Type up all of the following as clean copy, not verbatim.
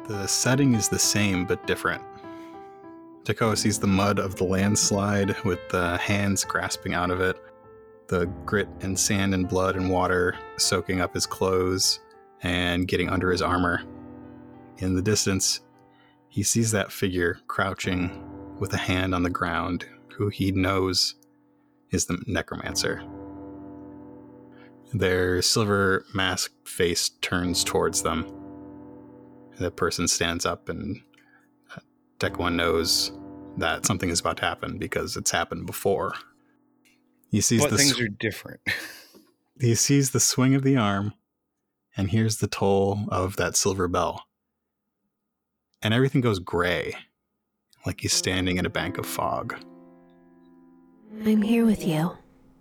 The setting is the same but different. Tekoa sees the mud of the landslide with the hands grasping out of it, the grit and sand and blood and water soaking up his clothes and getting under his armor. In the distance, he sees that figure crouching with a hand on the ground, who he knows is the necromancer. Their silver masked face turns towards them. The person stands up, and Tekoa knows that something is about to happen because it's happened before. He sees things are different. He sees the swing of the arm and hears the toll of that silver bell. And everything goes gray, like he's standing in a bank of fog. I'm here with you.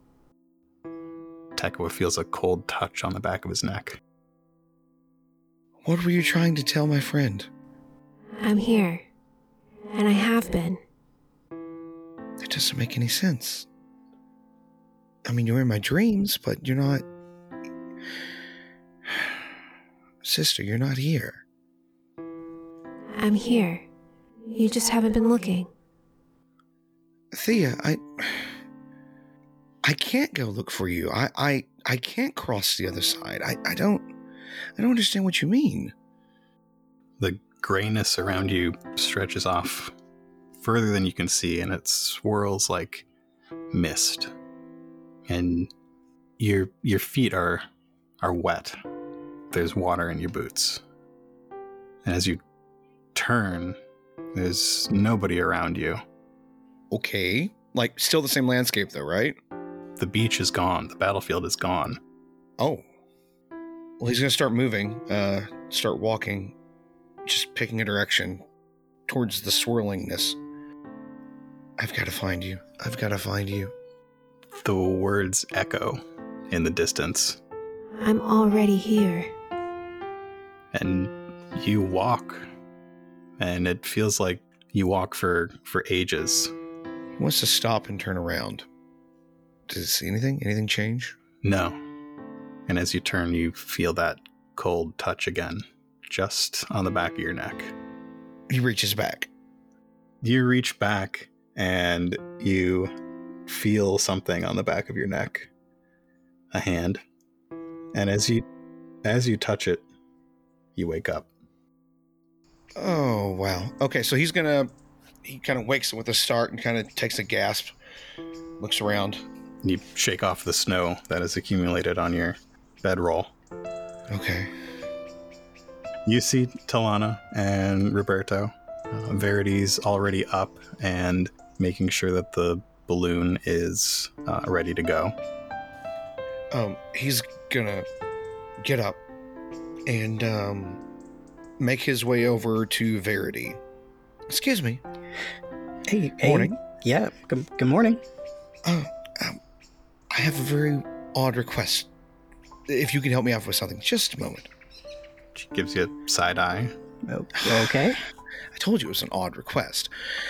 Tekoa feels a cold touch on the back of his neck. What were you trying to tell my friend? I'm here. And I have been. That doesn't make any sense. I mean, you're in my dreams, but you're not... Sister, you're not here. I'm here. You just haven't been looking. Thea, I can't go look for you. I can't cross the other side. I don't understand what you mean. The grayness around you stretches off further than you can see, and it swirls like mist. And your feet are wet. There's water in your boots. And as you turn, there's nobody around you. Okay. Like, still the same landscape, though, right? The beach is gone. The battlefield is gone. Oh. Well, he's going to start moving, start walking, just picking a direction towards the swirlingness. I've got to find you. I've got to find you. The words echo in the distance. I'm already here. And you walk. And it feels like you walk for ages. He wants to stop and turn around. Does he see anything? Anything change? No. And as you turn, you feel that cold touch again, just on the back of your neck. He reaches back. You reach back and you feel something on the back of your neck. A hand. And as you touch it, you wake up. Oh, wow. Okay, so he kind of wakes up with a start and kind of takes a gasp, looks around. You shake off the snow that has accumulated on your bedroll. Okay. You see Talana and Roberto. Verity's already up and making sure that the balloon is ready to go. He's gonna get up and make his way over to Verity. Excuse me. Hey. Morning. Yeah, good morning. I have a very odd request. If you can help me out with something, just a moment. She gives you a side eye. Okay. I told you it was an odd request.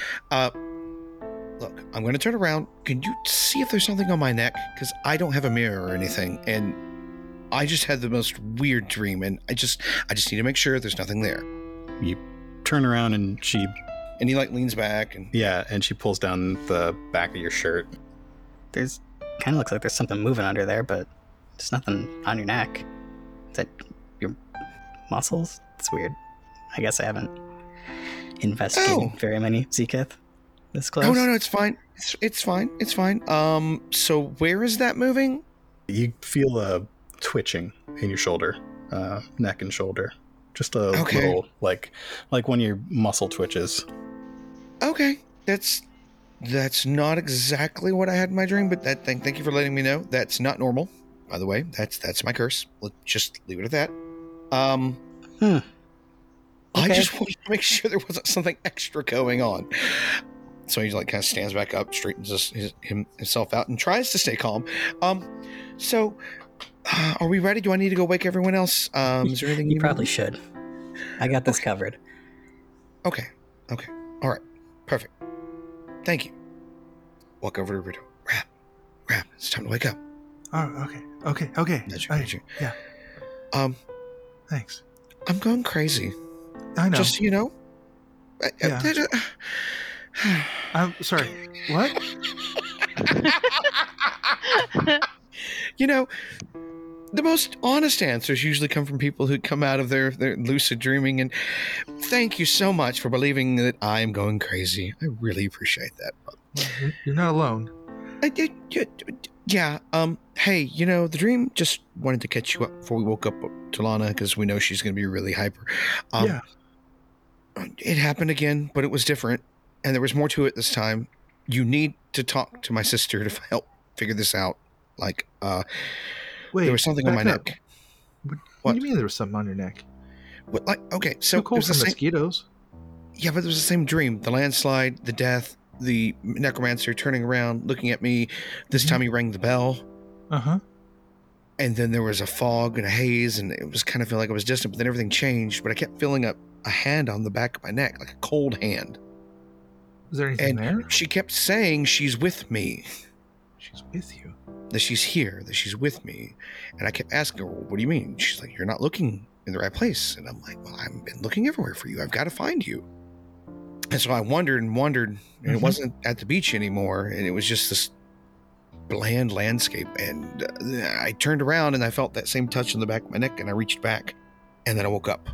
Look, I'm going to turn around. Can you see if there's something on my neck? Because I don't have a mirror or anything, and I just had the most weird dream, and I just need to make sure there's nothing there. You turn around and And he leans back and... Yeah, and she pulls down the back of your shirt. There's kind of looks like there's something moving under there, but there's nothing on your neck. Is that your muscles? It's weird. I guess I haven't investigated very many Zekith this close. Oh, no, it's fine. It's fine. So where is that moving? You feel a twitching in your shoulder, neck and shoulder. Just a little, like when your muscle twitches. Okay, that's not exactly what I had in my dream, but thank you for letting me know. That's not normal, by the way. That's my curse. Let's just leave it at that. Okay. I just wanted to make sure there wasn't something extra going on. So he kind of stands back up, straightens himself out, and tries to stay calm. So are we ready? Do I need to go wake everyone else? Is there anything you probably should. I got this covered. Okay. All right. Perfect. Thank you. Walk over to Roberto. Rap. It's time to wake up. Oh, okay. Nudge you. Yeah. Thanks. I'm going crazy. I know. Just, you know. Yeah. I'm sorry. What? You know, the most honest answers usually come from people who come out of their lucid dreaming. And thank you so much for believing that I'm going crazy. I really appreciate that. Well, you're not alone. Yeah. Hey, you know, the dream just wanted to catch you up before we woke up to Lana because we know she's going to be really hyper. Yeah. It happened again, but it was different, and there was more to it this time. You need to talk to my sister to help figure this out. Like, Wait, there was something on my back up. neck. What do you mean there was something on your neck? What? Like, okay, so Too cold it was for the same. mosquitoes. Yeah, but it was the same dream. The landslide, the death, the necromancer turning around, looking at me. This time he rang the bell. Uh-huh. And then there was a fog and a haze, and it was kind of feeling like it was distant, but then everything changed. But I kept feeling a hand on the back of my neck, like a cold hand. Is there anything And there? she kept saying she's with me, She's with you. that she's here, that she's with me. And I kept asking her, well, what do you mean? She's like, you're not looking in the right place. And I'm like, well, I've been looking everywhere for you. I've got to find you. And so I wandered, and it wasn't at the beach anymore. And it was just this bland landscape. And I turned around and I felt that same touch on the back of my neck, and I reached back, and then I woke up.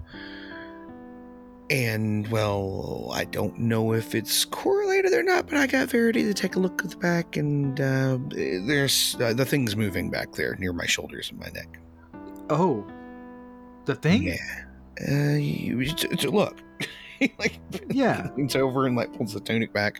And, well, I don't know if it's correlated or not, but I got Verity to take a look at the back, and there's the thing's moving back there near my shoulders and my neck. Oh. The thing? Yeah. Look. He, like, Yeah. leans over and, like, pulls the tunic back.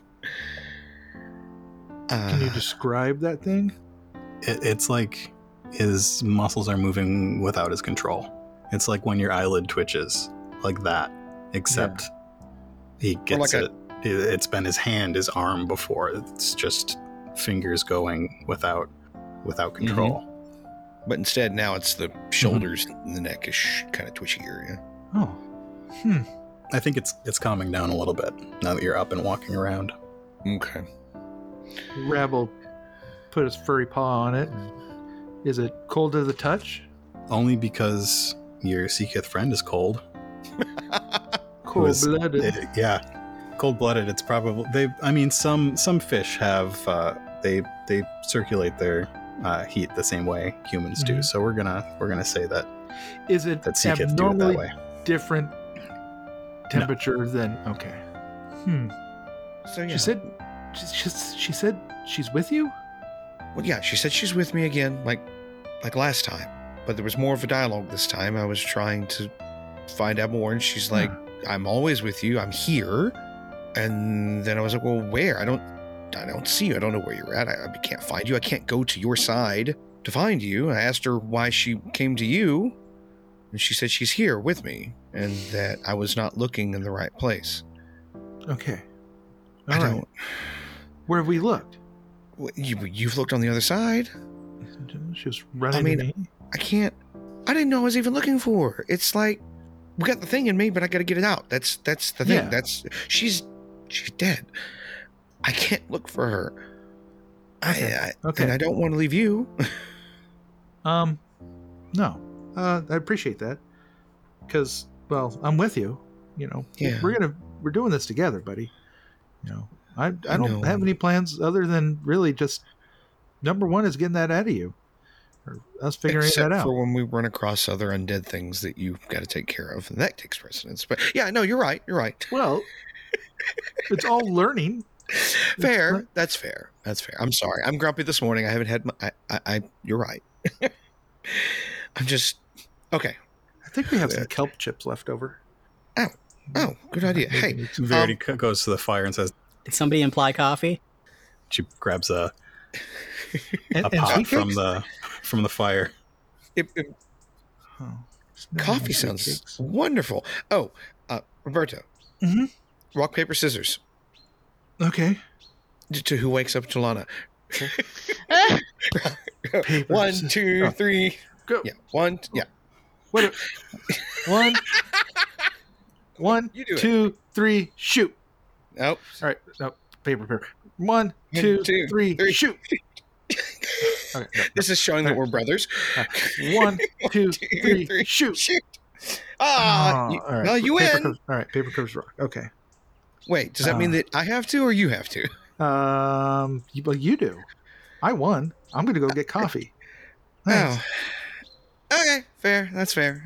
Can you describe that thing? It's like his muscles are moving without his control. It's like when your eyelid twitches, like that. Except he gets like it's been his hand, his arm before. It's just fingers going without control. But instead, now it's the shoulders and the neck is kind of twitchy area. Oh. I think it's calming down a little bit now that you're up and walking around. Okay. Rab will put his furry paw on it. Is it cold to the touch? Only because your Seekith friend is cold. Cold-blooded. Yeah, cold-blooded. It's probably some fish have they circulate their heat the same way humans do. So we're gonna say that. Is it that Seekith do it abnormally that way. different temperature than okay? So yeah. She said she's with you. Well, yeah, she said she's with me again, like last time. But there was more of a dialogue this time. I was trying to find out more, and she's like, I'm always with you. I'm here. And then I was like, well, where? I don't see you. I don't know where you're at. I can't find you. I can't go to your side to find you. I asked her why she came to you, and she said she's here with me, and that I was not looking in the right place. Okay. I don't. Where have we looked? You've looked on the other side. She was running. I mean, to me. I didn't know I was even looking for her. It's like, we got the thing in me, but I got to get it out. That's the thing. Yeah. She's dead. I can't look for her. Okay. And I don't want to leave you. No. I appreciate that. Because, well, I'm with you. You know, Yeah. we're doing this together, buddy. You know, I don't know. have any plans other than really just number one is getting that out of you, or us figuring Except that out. for when we run across other undead things that you've got to take care of, and that takes precedence. But yeah, no, you're right. You're right. Well, it's all learning. Fair. That's fair. That's fair. I'm sorry. I'm grumpy this morning. I haven't had my. You're right. I'm just okay. I think we have some kelp chips left over. Oh, good idea. Hey, Verity goes to the fire and says, Did somebody imply coffee? she grabs a And pot sweet from cakes? the fire. Oh, coffee sweet sounds cakes. wonderful. Oh, Roberto. Mhm. Rock, paper, scissors. Okay. To who wakes up Talana. Paper, 1, scissors. 2, 3. Go. Yeah. 1. Yeah. What? One, You do it. 2, 3, shoot. Nope. All right. No, paper. 1, 2, 3, shoot. Okay, no. This is showing that we're brothers. 1, 2, 3, shoot. Shoot. All right. Well, you Paper win. Clips, all right, paper clips rock. Okay. Wait, does that mean that I have to or you have to? Well, you do. I won. I'm gonna go get coffee. Thanks. Oh, okay, fair. That's fair.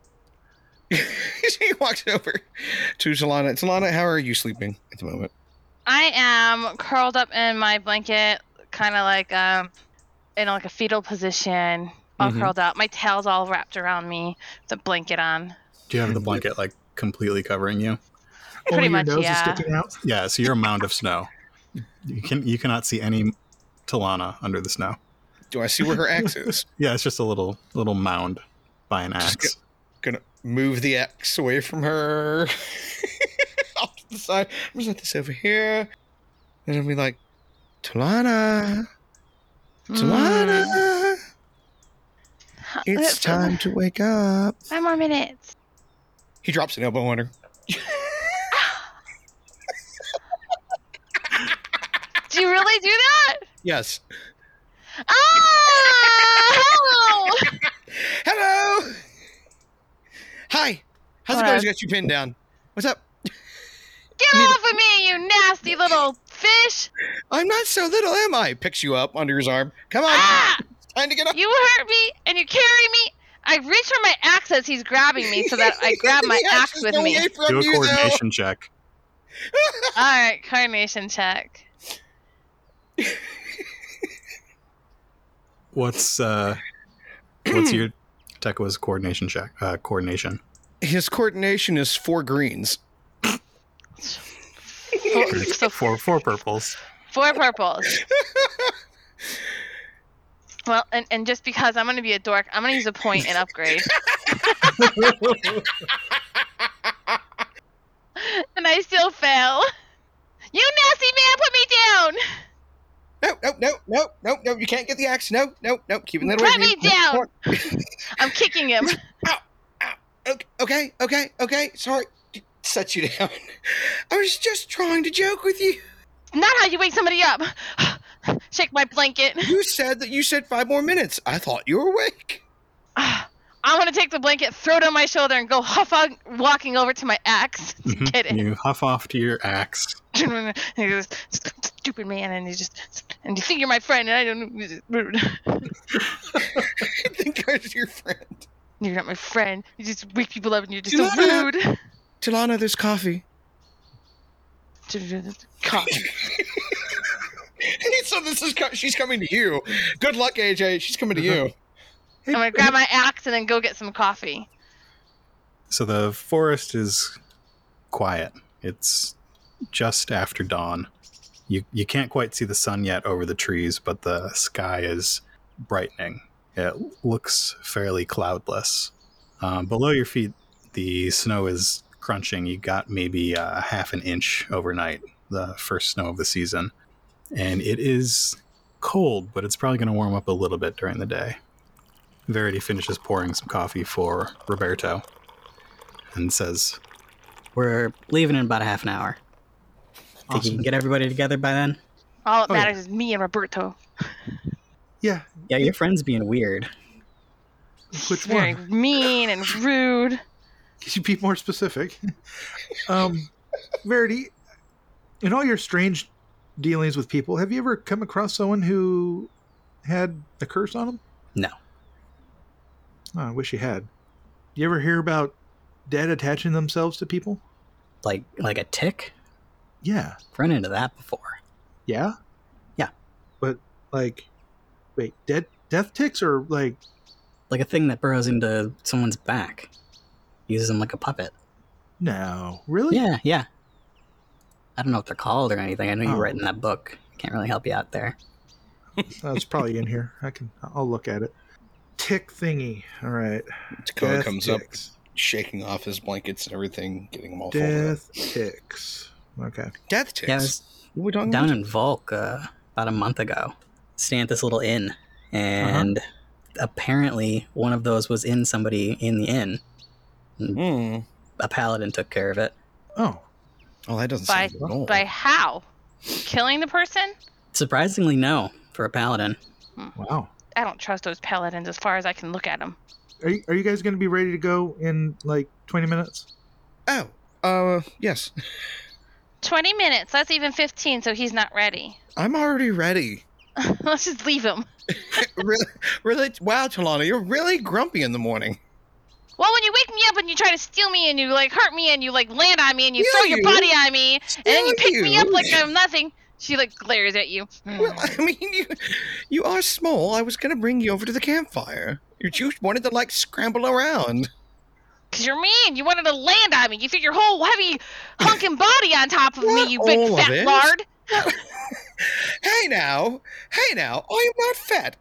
She walks over to Talana. Talana, how are you sleeping at the moment? I am curled up in my blanket, kind of like in like a fetal position, all curled up. My tail's all wrapped around me, with a blanket on. Do you have the blanket like completely covering you? Pretty Only your much, nose is yeah. sticking out. Yeah, so you're a mound of snow. You cannot see any Talana under the snow. Do I see where her axe is? Yeah, it's just a little mound by an axe. Gonna move the axe away from her off to the side. I'm just let this over here. And I'll be like, Talana, Talana, it's time to wake up. 5 more minutes. He drops an elbow on her. Do you really do that? Yes. Oh! Hello. Hi. How's it What going? up? I got you pinned down. What's up? Get off of me, you nasty little fish! I'm not so little, am I? Picks you up under his arm. Come on. Ah! Time to get up. You hurt me and you carry me. I reach for my axe as he's grabbing me so that I grab my The axe is with me. away from Do a you, though. coordination check. Alright, coordination check. What's your Tekoa's coordination check? Coordination. His coordination is 4 greens. So Four purples. 4 purples. Well, and just because I'm going to be a dork, I'm going to use a point and upgrade. And I still fail. You nasty man, put me down! No, you can't get the axe. No, keeping that away Put from me you. down! I'm kicking him. Okay, sorry. Set you down. I was just trying to joke with you. Not how you wake somebody up. Shake my blanket. You said 5 more minutes. I thought you were awake. I'm going to take the blanket, throw it on my shoulder, and go walking over to my axe to get it. You huff off to your axe. And he goes, stupid man, and you think you're my friend, and I don't know. Rude. I think I was your friend. You're not my friend. You just wake people up, and you're just Talana. so rude. Talana, there's coffee. Coffee. So she's coming to you. Good luck, AJ. She's coming to you. I'm going to grab my axe and then go get some coffee. So the forest is quiet. It's just after dawn. You can't quite see the sun yet over the trees, but the sky is brightening. It looks fairly cloudless. Below your feet, the snow is crunching. You got maybe half an inch overnight, the first snow of the season. And it is cold, but it's probably going to warm up a little bit during the day. Verity finishes pouring some coffee for Roberto and says, We're leaving in about a half an hour. Think you can get everybody together by then? All that Oh, matters is me and Roberto. Yeah. Yeah, your friend's being weird. Which Very one? mean and rude. Could you be more specific? Verity, in all your strange dealings with people, have you ever come across someone who had a curse on them? No. Oh, I wish you had. You ever hear about dead attaching themselves to people? Like a tick? Yeah. I've run into that before. Yeah? Yeah. But, like, wait, death ticks or, like... Like a thing that burrows into someone's back. Uses them like a puppet. No. Really? Yeah. I don't know what they're called or anything. I know Oh. you're writing that book. Can't really help you out there. It's probably in here. I'll look at it. Tick thingy. All right. Dakota Death comes ticks. up, shaking off his blankets and everything, getting them all folded up. Death ticks. Okay. Death ticks. Yeah, I was What are we talking down about? in Volk about a month ago. Staying at this little inn. And apparently one of those was in somebody in the inn. Hmm. A paladin took care of it. Oh. Oh, that doesn't By, sound good at all. by how? Killing the person? Surprisingly, no, for a paladin. Wow. I don't trust those paladins as far as I can look at them. Are you guys going to be ready to go in like 20 minutes? Oh, yes. 20 minutes. That's even 15, so he's not ready. I'm already ready. Let's just leave him. Really? Wow, Talana, you're really grumpy in the morning. Well, when you wake me up and you try to steal me and you like hurt me and you like land on me and you Steal throw your you? body on me and then you Steal pick me you? up like I'm nothing, she like glares at you. Well, I mean, you are small. I was going to bring you over to the campfire. You wanted to, like, scramble around. Because you're mean. You wanted to land on me. You threw your whole heavy hunking body on top of me, you big all of fat it. lard. Hey now, I am not fat.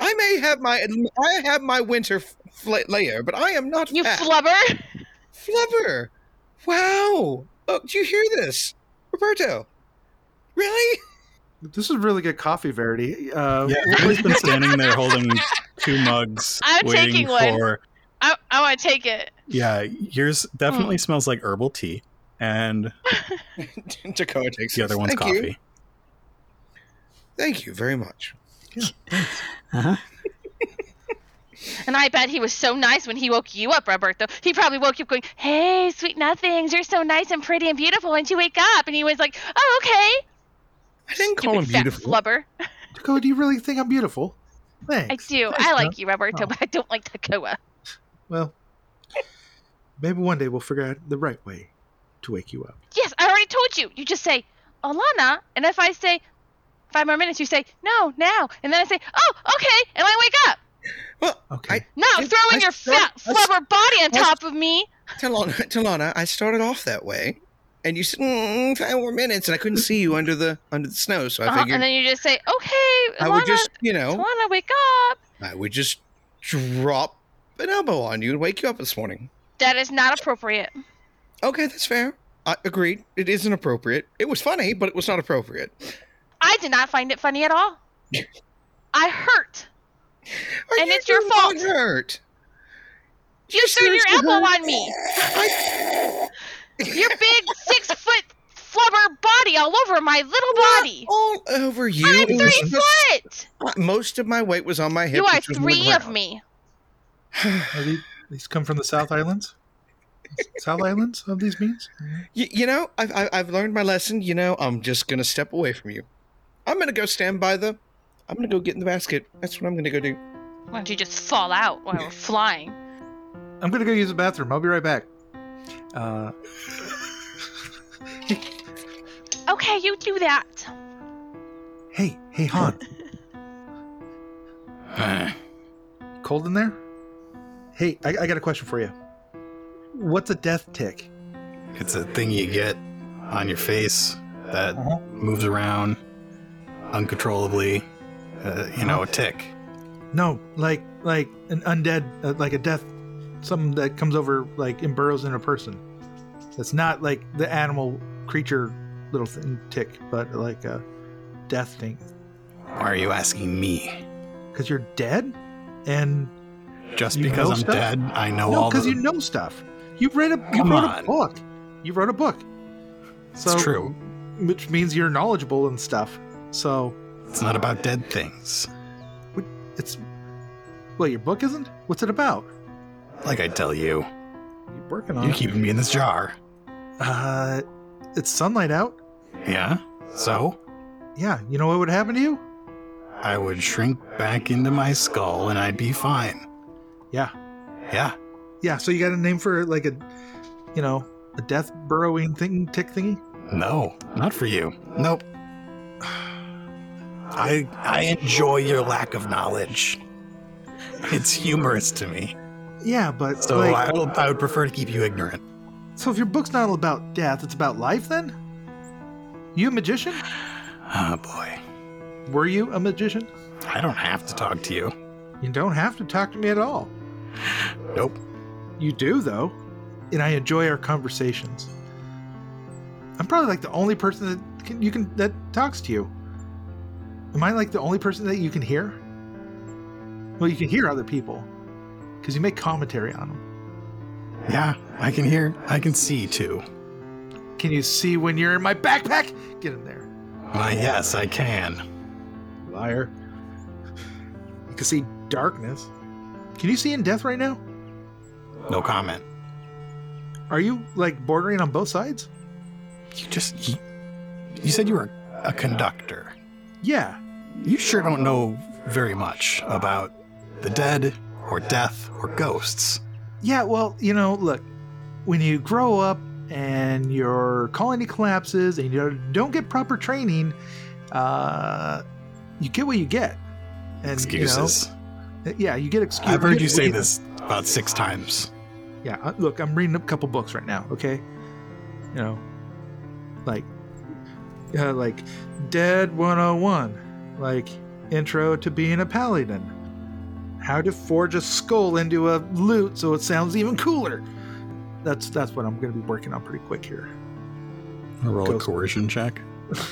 I have my winter layer, but I am not You fat. flubber. Flubber. Wow. Oh, do you hear this, Roberto? Really? This is really good coffee, Verity. Yeah, Lily's been standing there holding 2 mugs, I'm waiting taking one. for. I want to take it. Yeah, yours definitely smells like herbal tea, and Dakota takes the other one's Thank you. coffee. Thank you very much. Uh-huh. And I bet he was so nice when he woke you up, Roberto. He probably woke you up going, "Hey, sweet nothings, you're so nice and pretty and beautiful." And you wake up, and he was like, "Oh, okay." I didn't call him Stupid fat beautiful. flubber. Dakota, do you really think I'm beautiful? I Thanks. do. Thanks, I like Doc. you, Roberto, Oh. but I don't like Takoa. Well, maybe one day we'll figure out the right way to wake you up. Yes, I already told you. You just say, "Alana," and if I say 5 more minutes, you say, "No, now," and then I say, "Oh, okay," and I wake up. Well, Okay. Not throwing your fat flubber body on top of me. Talana, I started off that way, and you said 5 more minutes, and I couldn't see you under the snow, so I figured And then you just say, "Okay, I would Alana, just, Alana, wake up." I would just drop an elbow on you and wake you up this morning. That is not appropriate. Okay, that's fair. I agreed. It isn't appropriate. It was funny, but it was not appropriate. I did not find it funny at all. I hurt. Are And you it's your the fault. one hurt? You threw your seriously elbow hurt? on me. I- Your big 6-foot flubber body all over my little body. all over you. I'm It 3 was just- foot. Most of my weight was on my hip. You are which was on the 3 of ground. me. Are these come from the South Islands? South Islands of these beans? I've learned my lesson. I'm just gonna step away from you. I'm gonna go stand by I'm gonna go get in the basket. That's what I'm gonna go do. Why don't you just fall out while we're flying? I'm gonna go use the bathroom. I'll be right back. Okay, you do that. Hey, Han. Cold in there? Hey, I got a question for you. What's a death tick? It's a thing you get on your face that moves around uncontrollably. A tick. No, like an undead, like a death, something that comes over, like, and burrows in a person. That's not like the animal creature little thing tick, but like a death thing. Why are you asking me? Because you're dead, and Just You because know I'm stuff? dead, I know no, all because the... you know stuff. You wrote a Come on. book. You wrote a book. So, It's true. Which means you're knowledgeable and stuff. So It's not about dead things. it's your book isn't? What's it about? Like I tell you, You're working on you're it. keeping me in this jar. It's sunlight out. Yeah? So? Yeah, you know what would happen to you? I would shrink back into my skull and I'd be fine. Yeah. Yeah. Yeah, so you got a name for like a death burrowing tick thingy? No, not for you. Nope. I enjoy your lack of knowledge. It's humorous to me. Yeah, but So like, I would prefer to keep you ignorant. so if your book's not all about death, it's about life then? You a magician? Oh boy. Were you a magician? I don't have to talk to you. You don't have to talk to me at all. Nope. You do, though, and I enjoy our conversations. I'm probably like the only person that talks to you. Am I like the only person that you can hear? Well, you can hear other people because you make commentary on them. Yeah, I can hear. I can see too. Can you see when you're in my backpack? Get in there, Why, yes, I can. liar. You can see darkness. Can you see in death right now? No comment. Are you like bordering on both sides? You said you were a conductor. Yeah. You sure don't know very much about the dead or death or ghosts. Yeah, well, look, when you grow up and your colony collapses and you don't get proper training, you get what you get. And, Excuses. Yeah, you get excuses. I've heard you say this about 6 times. Yeah, look, I'm reading a couple books right now, okay? Like Dead 101, like Intro to Being a Paladin. How to forge a skull into a lute so it sounds even cooler. That's what I'm going to be working on pretty quick here. Roll a coercion check.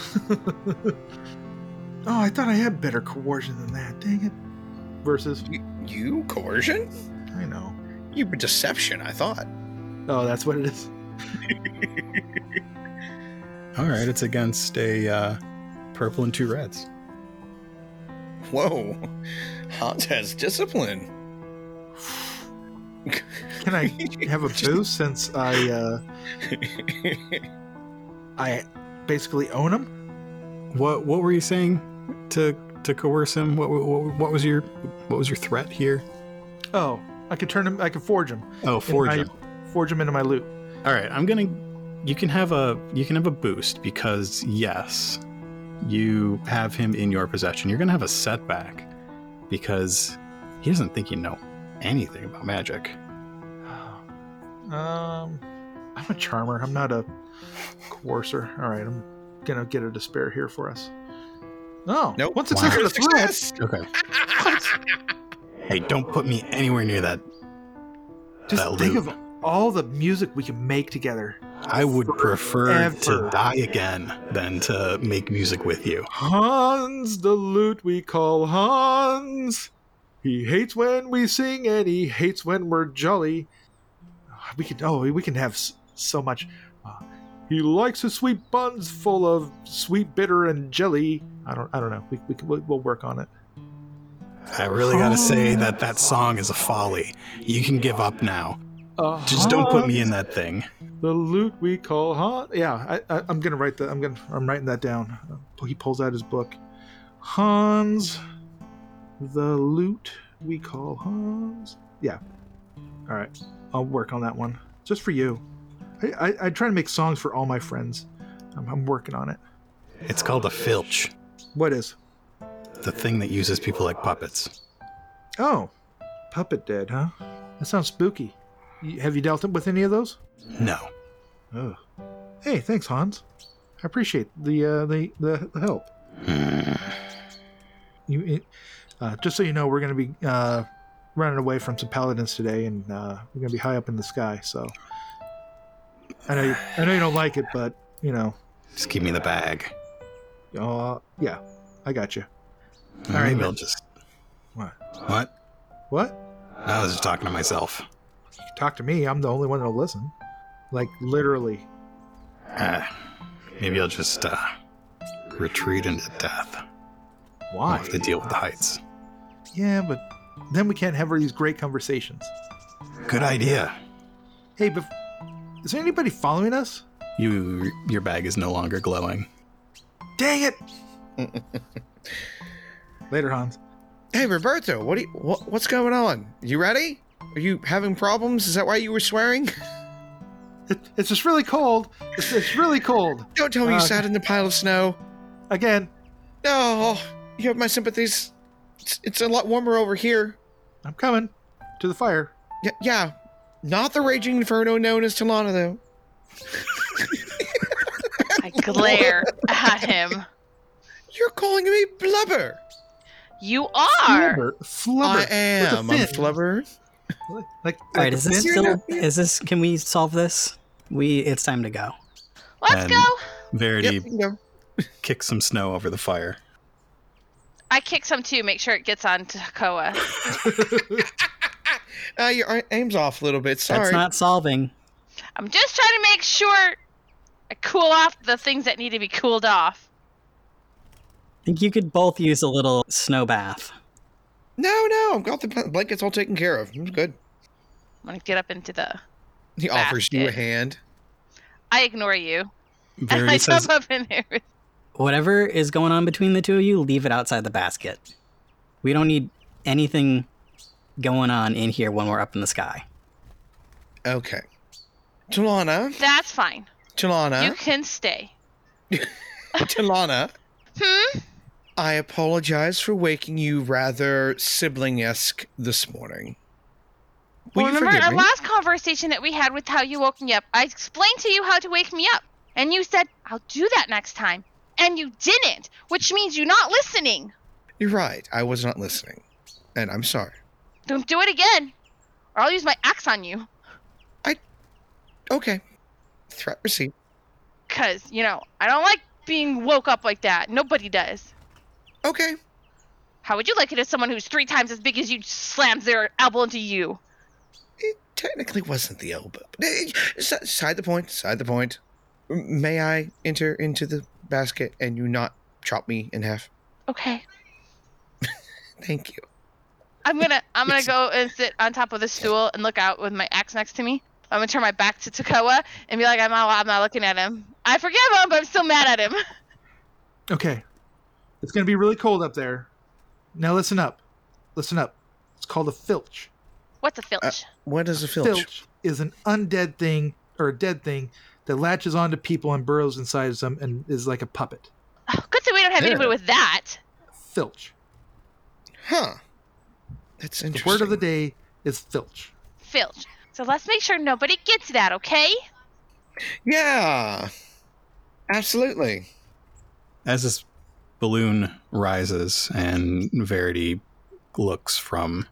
Oh, I thought I had better coercion than that. Dang it. Versus... You coercion? I know. You were deception, I thought. Oh, that's what it is? All right, it's against a purple and 2 reds. Whoa. Hans has discipline. Can I have a boost since I basically own him? What were you saying to coerce him? What was your threat here? Oh, I could forge him. Oh, forge him. Forge him into my loot. All right, you can have a boost because yes, you have him in your possession. You're gonna have a setback because he doesn't think you know anything about magic. I'm a charmer. I'm not a coercer. All right, I'm gonna get a despair here for us. Oh, nope. Once it's a threat. Okay. Hey, don't put me anywhere near that. Just that think loot. of all the music we can make together. I would prefer Forever. to die again than to make music with you. Hans, the lute we call Hans. He hates when we sing and he hates when we're jolly. We can have so much. He likes his sweet buns full of sweet bitter and jelly. I don't know. We'll work on it. I really gotta say that song is a folly. You can give up now. Just don't put me in that thing. The lute we call Hans. Yeah, I'm gonna write that. I'm writing that down. He pulls out his book. Hans, the lute we call Hans. Yeah. All right, I'll work on that one just for you. I try to make songs for all my friends. I'm working on it. It's called a filch. What is? The thing that uses people like puppets. Oh, puppet dead, huh? That sounds spooky. Have you dealt with any of those? No. Oh. Hey, thanks, Hans. I appreciate the help. Just so you know, we're going to be running away from some paladins today, and we're going to be high up in the sky. So I know you don't like it, but Just give me the bag. Yeah, I got you. All right, maybe I'll just. What? What? I was just talking to myself. You can talk to me. I'm the only one that'll listen. Like literally. Maybe I'll just retreat into death. Why? I'll have to deal with the heights. Yeah, but then we can't have these great conversations. Good idea. Hey, but is there anybody following us? Your bag is no longer glowing. Dang it! Later, Hans. Hey, Roberto, what's going on? You ready? Are you having problems? Is that why you were swearing? It's just really cold. It's really cold. Don't tell me you sat in the pile of snow. Again. No, you have my sympathies. It's a lot warmer over here. I'm coming to the fire. Yeah. Not the raging inferno known as Talana, though. I glare at him. You're calling me blubber. You are. Flubber. I am. I'm flubber. Like All right, can we solve this? It's time to go. Let's And go. Verity Yep, kicks some snow over the fire. I kick some too. Make sure it gets on to Koa. Your aim's off a little bit. Sorry. That's not solving. I'm just trying to make sure I cool off the things that need to be cooled off. I think you could both use a little snow bath. No, I've got the blankets all taken care of. I'm good. I'm gonna get up into the. He offers you a basket. hand. I ignore you. And Verity I says, jump up in there. Whatever is going on between the two of you, leave it outside the basket. We don't need anything going on in here when we're up in the sky. Okay. Talana. That's fine. You Talana. can stay. Talana. Hmm? I apologize for waking you rather sibling-esque this morning. Will Well, you remember forgive our me? last conversation that we had with how you woke me up? I explained to you how to wake me up. And you said, I'll do that next time. And you didn't, which means you're not listening. You're right. I was not listening. And I'm sorry. Don't do it again, or I'll use my axe on you. Okay. Threat received. Because, I don't like being woke up like that. Nobody does. Okay. How would you like it if someone who's 3 times as big as you slams their elbow into you? It technically wasn't the elbow. Side the point. May I enter into the basket and you not chop me in half? Okay. Thank you. I'm gonna go and sit on top of the stool and look out with my axe next to me. I'm gonna turn my back to Takoa and be like, I'm not looking at him. I forgive him, but I'm still mad at him. Okay. It's going to be really cold up there. Now listen up. Listen up. It's called a filch. What's a filch? What is a filch? Filch is an undead thing, or a dead thing, that latches onto people and burrows inside of them and is like a puppet. Oh, good thing we don't have Yeah. anybody with that. Filch. Huh. That's The interesting. word of the day is filch. Filch. So let's make sure nobody gets that, okay? Yeah. Absolutely. as this balloon rises and Verity looks from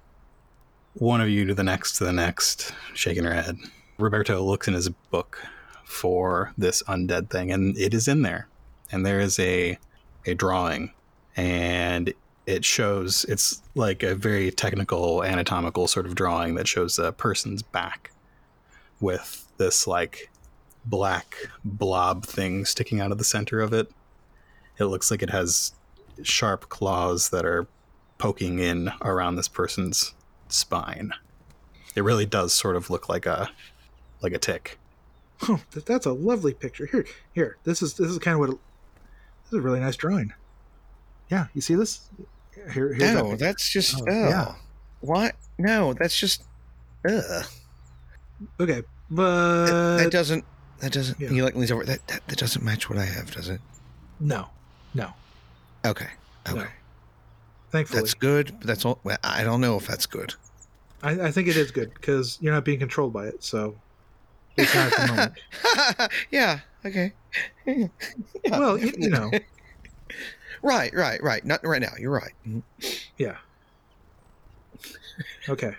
one of you to the next, shaking her head. Roberto looks in his book for this undead thing, and it is in there. And there is a drawing, and it shows, it's like a very technical anatomical sort of drawing that shows a person's back with this like black blob thing sticking out of the center of it. It looks like it has sharp claws that are poking in around this person's spine. It really does sort of look like a tick. Oh, that's a lovely picture. Here. This is kind of what. This is a really nice drawing. Yeah, you see this? Here's No, that's just. Oh, Oh. yeah. What? No, that's just. Ugh. Okay, but That doesn't. Yeah. He like leans over. That doesn't match what I have, does it? no. Okay. No. Thankfully, That's good. But that's all. Well, I don't know if that's good. I think it is good because you're not being controlled by it. So it's not at the moment. Yeah. Okay. Yeah. Well, you know, Right. Not right now. You're right. Mhm. yeah. Okay.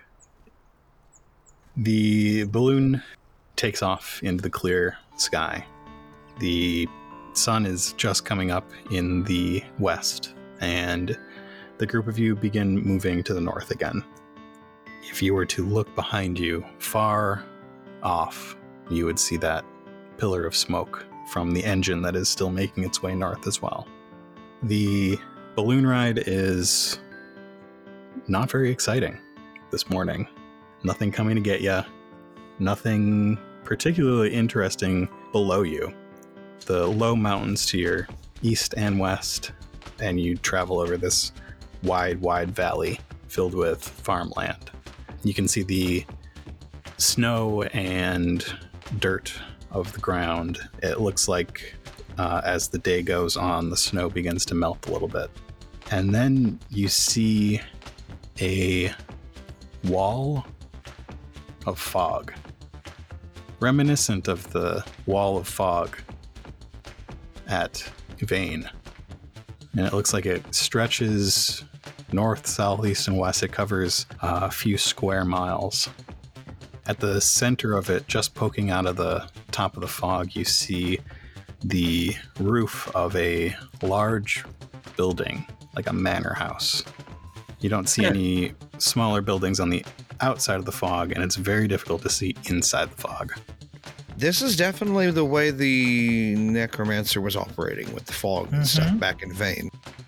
The balloon takes off into the clear sky. The sun is just coming up in the west, and the group of you begin moving to the north again. If you were to look behind you, far off, you would see that pillar of smoke from the engine that is still making its way north as well. The balloon ride is not very exciting this morning. Nothing coming to get you. Nothing particularly interesting below you. The low mountains to your east and west, and you travel over this wide valley filled with farmland. You can see the snow and dirt of the ground. It looks like as the day goes on, the snow begins to melt a little bit. And then you see a wall of fog, reminiscent of the wall of fog at Vane. And it looks like it stretches north, south, east, and west. It covers a few square miles. At the center of it, just poking out of the top of the fog, you see the roof of a large building, like a manor house. You don't see any smaller buildings on the outside of the fog, and it's very difficult to see inside the fog. This is definitely the way the necromancer was operating with the fog and stuff back in Vane.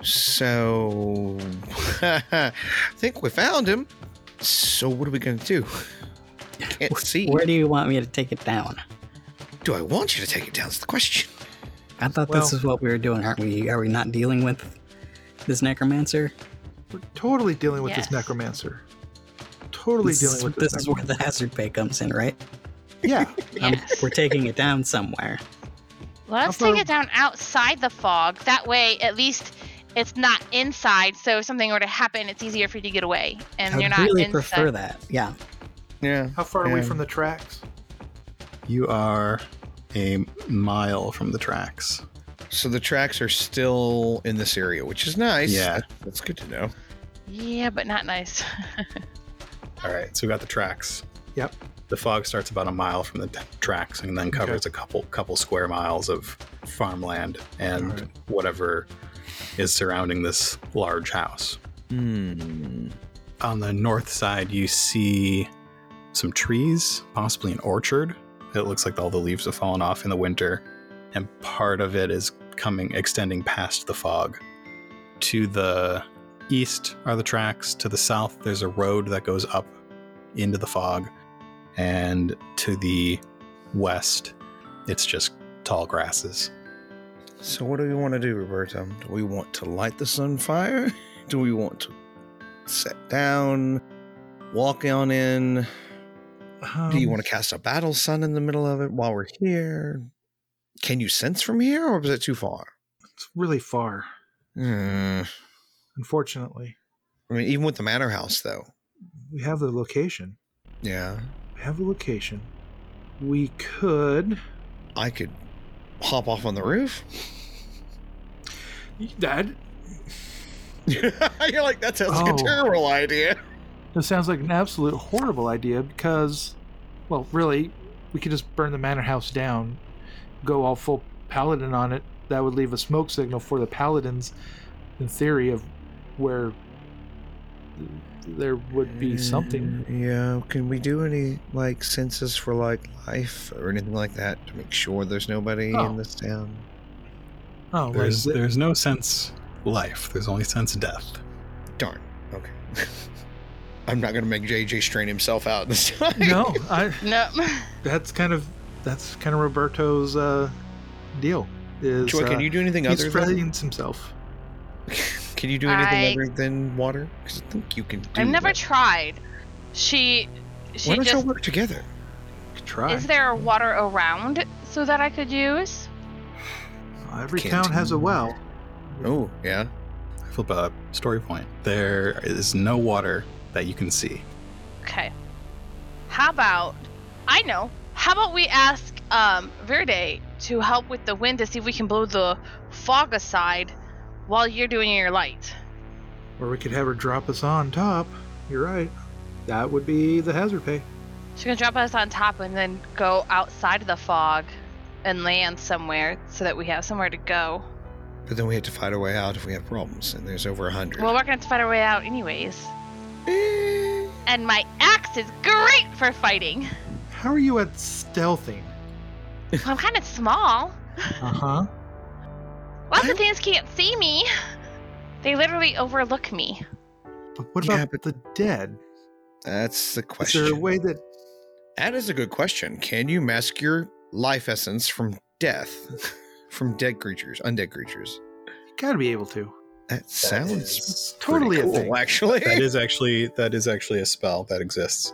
So, I think we found him. So what are we going to do? Can't see. Where do you want me to take it down? Do I want you to take it down? That's the question. I thought Well- this is what we were doing, aren't we? Are we not dealing with this necromancer? We're totally dealing with this Yes. necromancer. Totally dealing with this this. is where the hazard pay comes in, right? Yeah. We're taking it down somewhere. Let's How far- take it down outside the fog. That way, at least it's not inside. So if something were to happen, it's easier for you to get away, and I you're not really inside. prefer that. Yeah. Yeah. How far are we Yeah. from the tracks? You are a mile from the tracks. So the tracks are still in this area, which is nice. Yeah. That's good to know. Yeah, but not nice. All right, so we got the tracks. Yep. The fog starts about a mile from the tracks and then covers a couple square miles of farmland and Alright. whatever is surrounding this large house. Hmm. On the north side, you see some trees, possibly an orchard. It looks like all the leaves have fallen off in the winter, and part of it is extending past the fog. To the east are the tracks. To the south, there's a road that goes up into the fog. And to the west, it's just tall grasses. So what do we want to do, Roberto? Do we want to light this on fire? Do we want to sit down, walk on in? Do you want to cast a battle sun in the middle of it while we're here? Can you sense from here, or is it too far? It's really far, Hmm. unfortunately. I mean, even with the manor house, though. We have the location. Yeah. We have the location. We could. I could hop off on the roof. Dad, You're like, that sounds like a Oh. terrible idea. this sounds like an absolute horrible idea because, well, really, we could just burn the manor house down, go all full paladin on it. That would leave a smoke signal for the paladins, in theory, of where there would be something. Yeah. Can we do any, like, census for, like, life or anything like that to make sure there's nobody Oh. in this town? Oh, There's no sense life. There's only sense death. Darn. Okay. I'm not going to make JJ strain himself out this time. no, No. that's kind of Roberto's deal. Is Joy, can you do anything he other than... strains himself? Can you do anything I- other than water? Because I think you can do I've never that. tried. She Why don't y'all just. work together? Try. Is there water around so that I could use? Every Canteen. town has a well. Oh, yeah. I flip a story point. There is no water that you can see. Okay. How about how about we ask Verde to help with the wind to see if we can blow the fog aside while you're doing your light. Or we could have her drop us on top. You're right. That would be the hazard pay. She's gonna drop us on top and then go outside of the fog and land somewhere so that we have somewhere to go. But then we have to fight our way out if we have problems, and there's over 100. Well, we're gonna have to fight our way out anyways. Eh, And my axe is great for fighting. How are you at stealthing? Well, I'm kind of small. Uh-huh. Lots of things can't see me. They literally overlook me. But what Yeah, about but- the dead? That's the Is question. there a way that... That is a good question. Can you mask your life essence from death? From dead creatures, undead creatures? You gotta be able to. That sounds is totally pretty a thing. cool, actually. That is actually a spell that exists.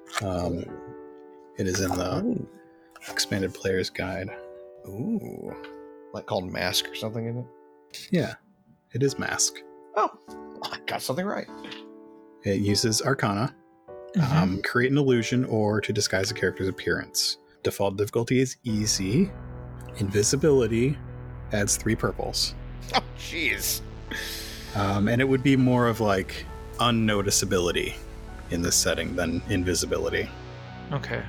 It is in the expanded player's guide. Ooh. Like called mask or something in it? Yeah, it is mask. Oh, I got something right. It uses Arcana, create an illusion, or to disguise a character's appearance. Default difficulty is easy. Invisibility adds 3 purples. Oh, jeez. And it would be more of like unnoticeability in this setting than invisibility. Okay.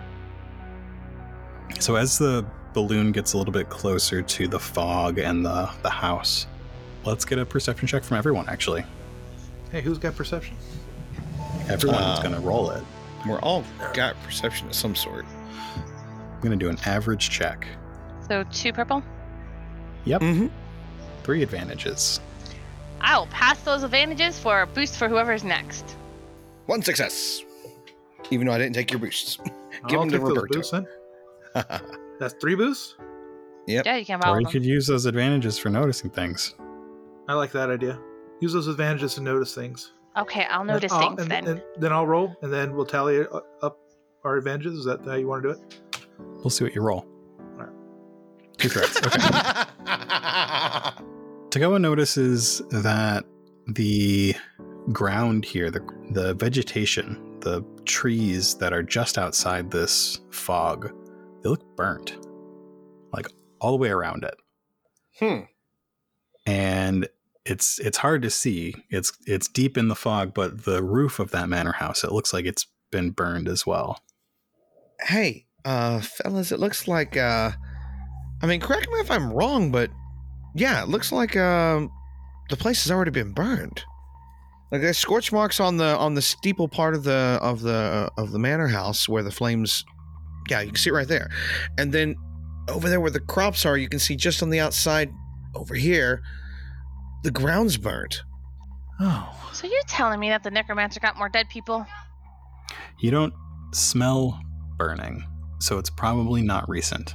So as the balloon gets a little bit closer to the fog and the house, let's get a perception check from everyone, actually. Hey, who's got perception? Everyone's going to roll it. We're all got perception of some sort. I'm going to do an average check. So 2 purple. Yep. Mm-hmm. 3 advantages. I will pass those advantages for a boost for whoever's next. 1 success. Even though I didn't take your boosts. Give I'll them to take those Roberto. boosts then. That's 3 boosts. Yep. Yeah, you can Or follow you them. could use those advantages for noticing things. I like that idea. Use those advantages to notice things. Okay, I'll notice And things then. And then I'll roll, and then we'll tally up our advantages. Is that how you want to do it? We'll see what you roll. Alright. 2 threats. Okay. Tagoa notices that the ground here, the vegetation, the trees that are just outside this fog, they look burnt. Like all the way around it. And it's hard to see. It's deep in the fog, but the roof of that manor house, it looks like it's been burned as well. Hey, fellas, it looks like, I mean, correct me if I'm wrong, but yeah, it looks like, the place has already been burned. Like there's scorch marks on the steeple part of the manor house where the flames, yeah, you can see it right there. And then over there where the crops are, you can see just on the outside over here, the ground's burnt. Oh. So you're telling me that the necromancer got more dead people? You don't smell burning, so it's probably not recent.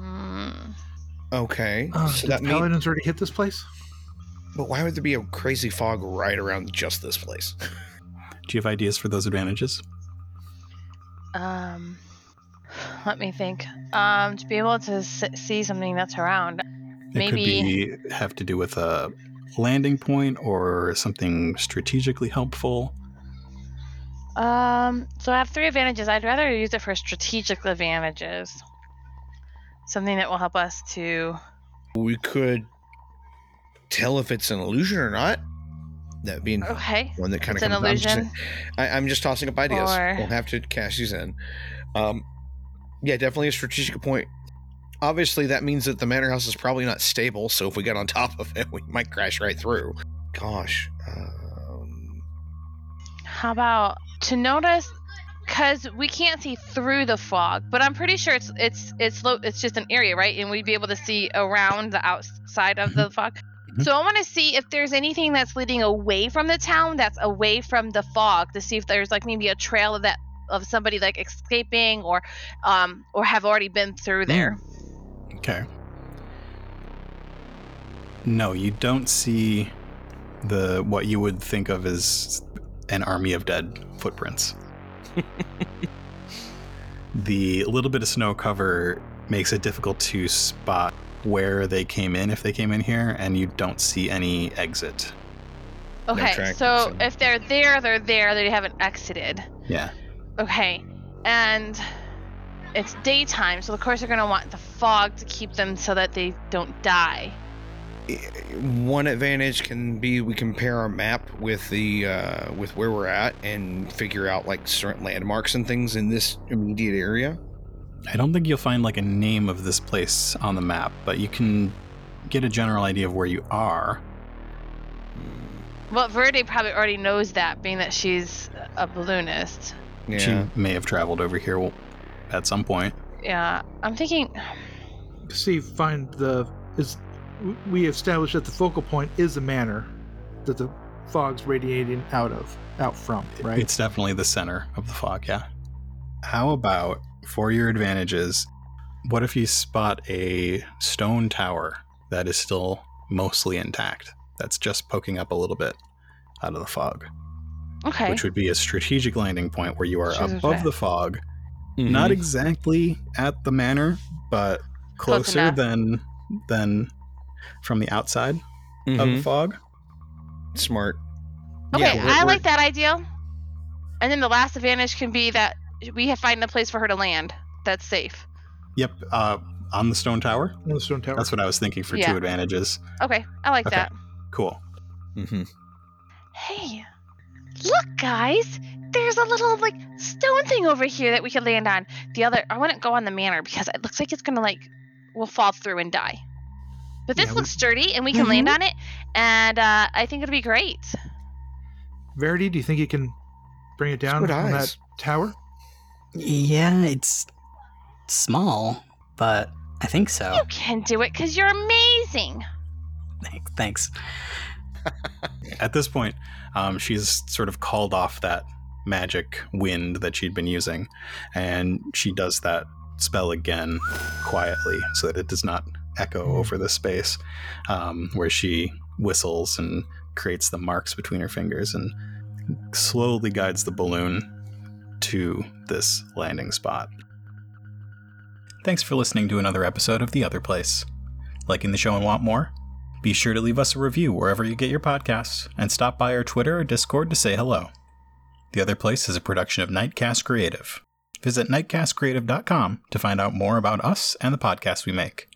Okay. So Did that the means, paladins already hit this place? but why would there be a crazy fog right around just this place? Do you have ideas for those advantages? Let me think. To be able to see something that's around. It could have to do with a landing point or something strategically helpful. So I have 3 advantages. I'd rather use it for strategic advantages. Something that will help us to... We could tell if it's an illusion or not. That being Okay. one that kind It's of an illusion. I'm just tossing up ideas. Or- We'll have to cash these in. Yeah, definitely a strategic point. Obviously, that means that the manor house is probably not stable, so if we get on top of it, we might crash right through. Gosh. How about to notice, because we can't see through the fog, but I'm pretty sure it's just an area, right? And we'd be able to see around the outside of the fog. Mhm. So I want to see if there's anything that's leading away from the town, that's away from the fog, to see if there's like maybe a trail of somebody like escaping or have already been through there. Okay. No, you don't see what you would think of as an army of dead footprints. The little bit of snow cover makes it difficult to spot where they came in, if they came in here, and you don't see any exit. Okay, track, so so- if they're there, they haven't exited. Yeah. Okay, and it's daytime, so of course they're going to want the fog to keep them so that they don't die. One advantage can be we compare our map with the with where we're at and figure out like certain landmarks and things in this immediate area. I don't think you'll find like a name of this place on the map, but you can get a general idea of where you are. Well, Verde probably already knows that, being that she's a balloonist. Yeah. She may have traveled over here at some point. Yeah, I'm thinking... See, we established that the focal point is the manor that the fog's radiating out from, right? It's definitely the center of the fog, yeah. How about, for your advantages, what if you spot a stone tower that is still mostly intact, that's just poking up a little bit out of the fog, Okay. which would be a strategic landing point where you are Strategic. above the fog, Mhm. not exactly at the manor, but Close closer enough. than from the outside of the Mhm. fog. Smart. Okay, Yeah, I like that idea. And then the last advantage can be that we have find a place for her to land that's safe. Yep, on the stone tower. On the stone tower. That's what I was thinking for Yeah. 2 advantages. Okay, I like Okay. that. Cool. Mm-hmm. Hey, look, guys. There's a little, like, stone thing over here that we could land on. I wouldn't go on the manor because it looks like it's gonna, we'll fall through and die. But this Yeah, looks sturdy, and we can land on it, and I think it'll be great. Verity, do you think you can bring it down Good on eyes. that tower? Yeah, it's small, but I think so. You can do it because you're amazing. Thanks. At this point, she's sort of called off that magic wind that she'd been using, and she does that spell again quietly so that it does not echo over the space, where she whistles and creates the marks between her fingers and slowly guides the balloon to this landing spot. Thanks for listening to another episode of The Other Place. Liking the show and want more? Be sure to leave us a review wherever you get your podcasts, and stop by our Twitter or Discord to say hello. The Other Place is a production of Nightcast Creative. Visit nightcastcreative.com to find out more about us and the podcasts we make.